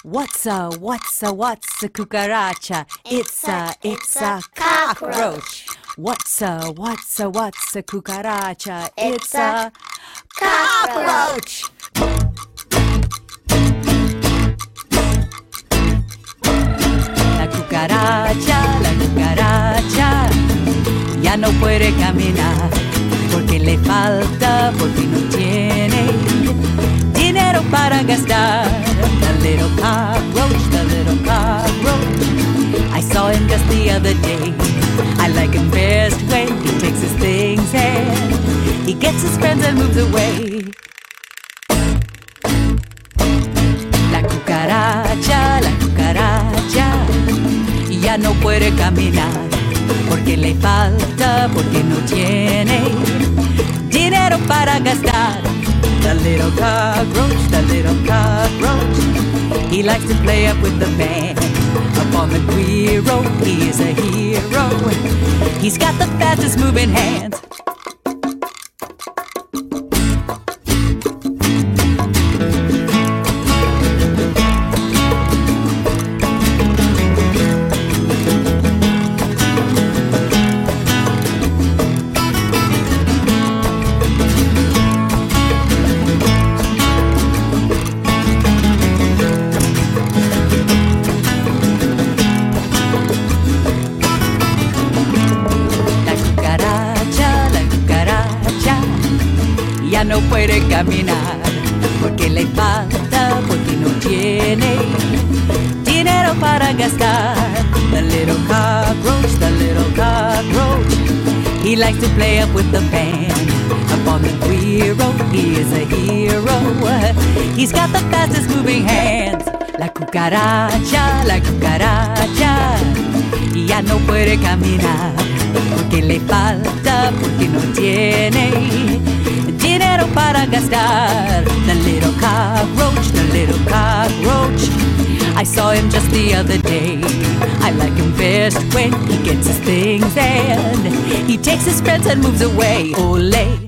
What's a cucaracha? It's a cockroach. What's a cucaracha? It's a cockroach. La cucaracha ya no puede caminar porque le falta, porque no tiene dinero para gastar. The little cockroach, I saw him just the other day. I like him best when he takes his things and he gets his friends and moves away. La cucaracha ya no puede caminar porque le falta, porque no tiene dinero para gastar. The little cockroach, he likes to play up with the band. Up on the Guiro, he is a hero. He's got the fastest moving hands. Ya no puede caminar porque le falta, porque no tiene dinero para gastar. The little cockroach, he likes to play up with the band. Up on the Guiro, he is a hero. He's got the fastest moving hands. La cucaracha, ya no puede caminar porque le falta, porque no tiene dinero para gastar. The little cockroach, I saw him just the other day. I like him best when he gets his things and he takes his friends and moves away. Ole.